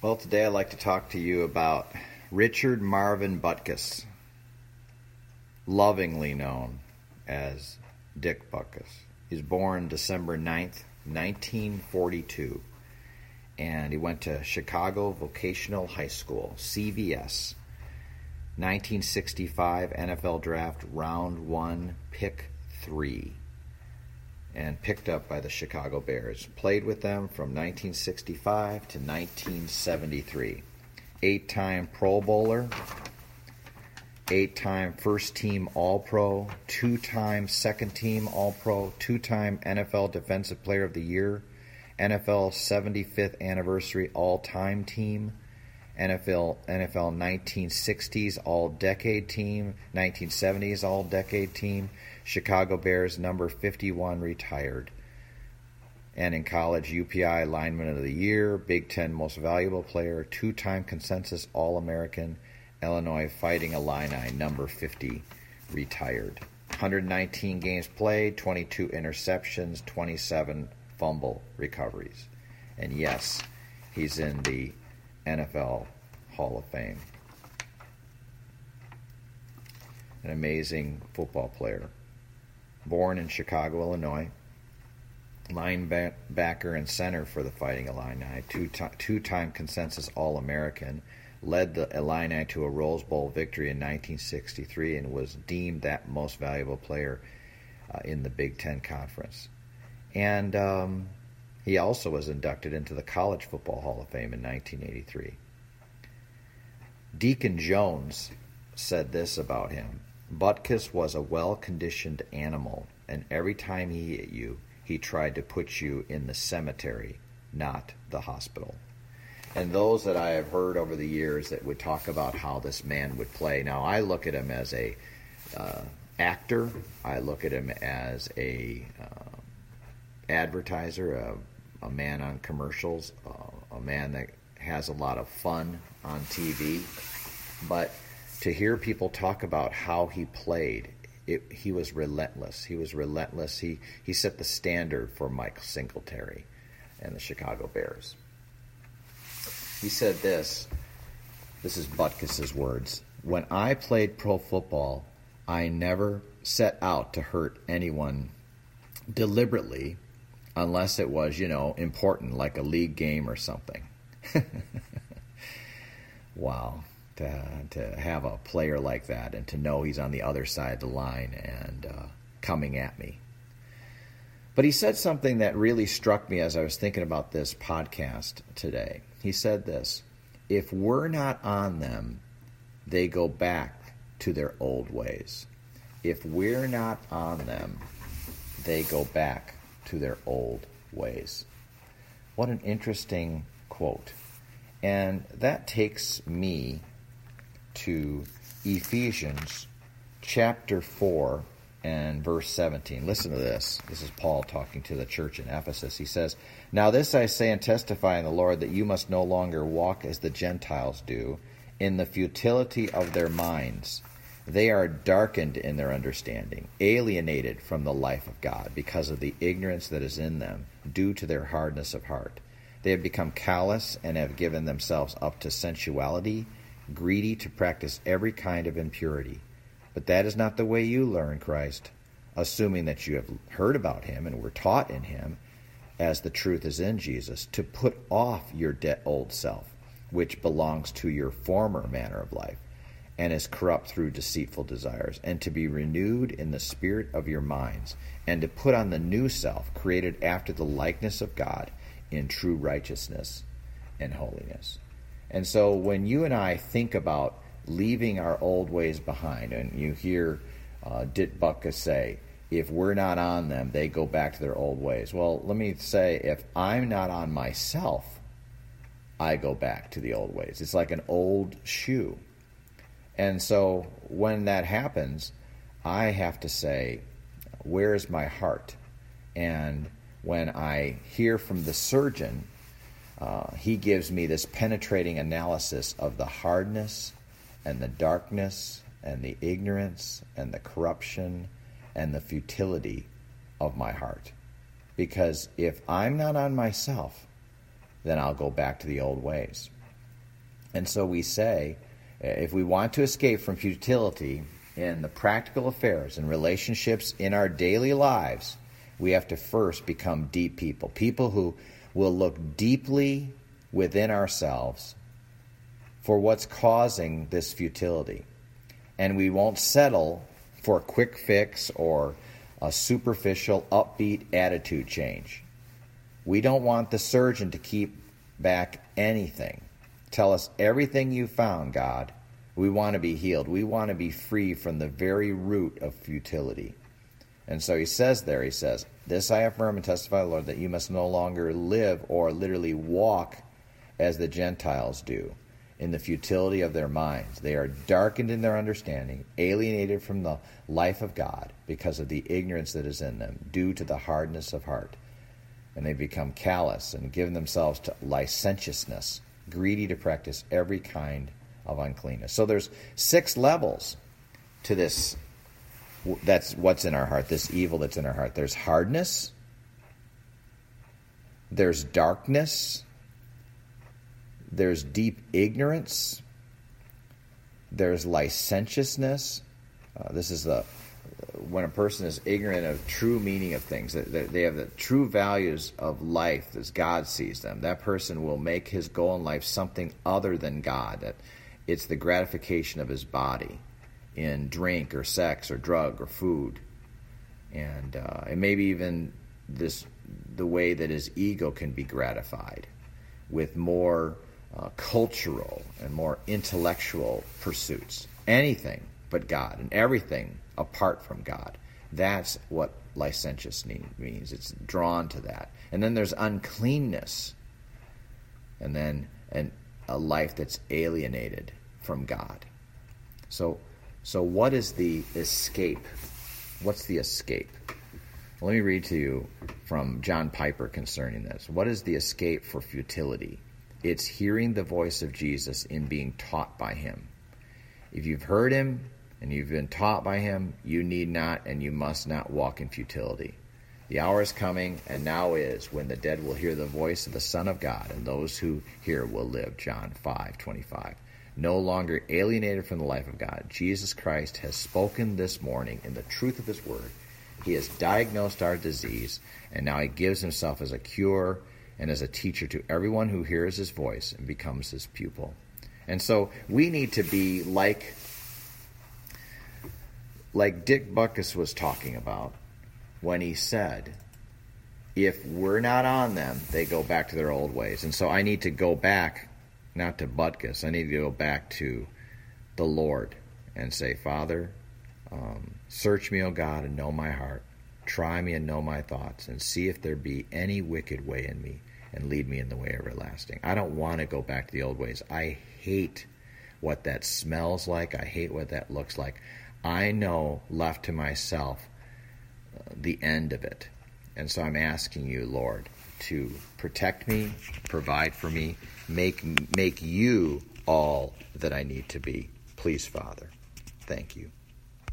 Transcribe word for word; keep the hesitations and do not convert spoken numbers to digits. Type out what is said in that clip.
Well, today I'd like to talk to you about Richard Marvin Butkus, lovingly known as Dick Butkus. He was born December ninth, nineteen forty-two, and he went to Chicago Vocational High School, C V S. nineteen sixty-five N F L Draft, round one, pick three, and picked up by the Chicago Bears. Played with them from nineteen sixty-five to nineteen seventy-three. Eight-time Pro Bowler, eight-time first-team All-Pro, two-time second-team All-Pro, two-time N F L Defensive Player of the Year, N F L seventy-fifth Anniversary All-Time Team, N F L N F L nineteen sixties All-Decade Team, nineteen seventies All-Decade Team, Chicago Bears number fifty-one retired. And in college, U P I Lineman of the Year, Big Ten Most Valuable Player, two-time consensus All-American, Illinois Fighting Illini number fifty retired. one hundred nineteen games played, twenty-two interceptions, twenty-seven fumble recoveries. And yes, he's in the N F L Hall of Fame. An amazing football player. Born in Chicago, Illinois, linebacker and center for the Fighting Illini, two-time consensus All-American, led the Illini to a Rose Bowl victory in nineteen sixty-three and was deemed that most valuable player uh, in the Big Ten Conference. And um, he also was inducted into the College Football Hall of Fame in nineteen eighty-three. Deacon Jones said this about him: Butkus was a well-conditioned animal, and every time he hit you, he tried to put you in the cemetery, not the hospital. And those that I have heard over the years that would talk about how this man would play. Now, I look at him as a uh, actor. I look at him as a uh, advertiser, a, a man on commercials, uh, a man that has a lot of fun on T V. But to hear people talk about how he played, it, he was relentless. He was relentless. He, he set the standard for Mike Singletary and the Chicago Bears. He said this, this is Butkus's words: when I played pro football, I never set out to hurt anyone deliberately unless it was, you know, important, like a league game or something. Wow. To, to have a player like that and to know he's on the other side of the line and uh, coming at me. But he said something that really struck me as I was thinking about this podcast today. He said this: if we're not on them, they go back to their old ways. If we're not on them, they go back to their old ways. What an interesting quote. And that takes me to Ephesians chapter four and verse seventeen. Listen to this. This is Paul talking to the church in Ephesus. He says, "Now this I say and testify in the Lord, that you must no longer walk as the Gentiles do, in the futility of their minds. They are darkened in their understanding, alienated from the life of God because of the ignorance that is in them, due to their hardness of heart. They have become callous and have given themselves up to sensuality, greedy to practice every kind of impurity. But that is not the way you learn Christ, assuming that you have heard about him and were taught in him, as the truth is in Jesus, to put off your de- old self, which belongs to your former manner of life, and is corrupt through deceitful desires, and to be renewed in the spirit of your minds, and to put on the new self, created after the likeness of God, in true righteousness and holiness." And so when you and I think about leaving our old ways behind, and you hear uh, Dick Butkus say, if we're not on them, they go back to their old ways. Well, let me say, if I'm not on myself, I go back to the old ways. It's like an old shoe. And so when that happens, I have to say, where is my heart? And when I hear from the surgeon, uh, he gives me this penetrating analysis of the hardness and the darkness and the ignorance and the corruption and the futility of my heart. Because if I'm not on myself, then I'll go back to the old ways. And so we say, if we want to escape from futility in the practical affairs and relationships in our daily lives, we have to first become deep people, people who will look deeply within ourselves for what's causing this futility. And we won't settle for a quick fix or a superficial, upbeat attitude change. We don't want the surgeon to keep back anything. Tell us everything you found, God. We want to be healed. We want to be free from the very root of futility. And so he says there, he says, this I affirm and testify, Lord, that you must no longer live or literally walk as the Gentiles do in the futility of their minds. They are darkened in their understanding, alienated from the life of God because of the ignorance that is in them, due to the hardness of heart. And they become callous and give themselves to licentiousness, greedy to practice every kind of uncleanness. So there's six levels to this. That's what's in our heart, this evil that's in our heart. There's hardness. There's darkness. There's deep ignorance. There's licentiousness. Uh, this is the when a person is ignorant of true meaning of things, that they have the true values of life as God sees them. That person will make his goal in life something other than God. That it's the gratification of his body in drink or sex or drug or food, and uh, and maybe even this the way that his ego can be gratified with more uh, cultural and more intellectual pursuits. Anything but God and everything apart from God. That's what licentious means. It's drawn to that. And then there's uncleanness, and then an, a life that's alienated from God. So. So what is the escape? What's the escape? Well, let me read to you from John Piper concerning this. What is the escape for futility? It's hearing the voice of Jesus in being taught by him. If you've heard him and you've been taught by him, you need not and you must not walk in futility. The hour is coming, and now is, when the dead will hear the voice of the Son of God, and those who hear will live. John five twenty-five. No longer alienated from the life of God. Jesus Christ has spoken this morning in the truth of his word. He has diagnosed our disease, and now he gives himself as a cure and as a teacher to everyone who hears his voice and becomes his pupil. And so we need to be like, like Dick Butkus was talking about when he said, if we're not on them, they go back to their old ways. And so I need to go back, not to Butkus. I need to go back to the Lord and say, Father, um, search me, O God, and know my heart. Try me and know my thoughts, and see if there be any wicked way in me, and lead me in the way everlasting. I don't want to go back to the old ways. I hate what that smells like. I hate what that looks like. I know, left to myself, uh, the end of it. And so I'm asking you, Lord, to protect me, provide for me, make make you all that I need to be. Please, Father. Thank you.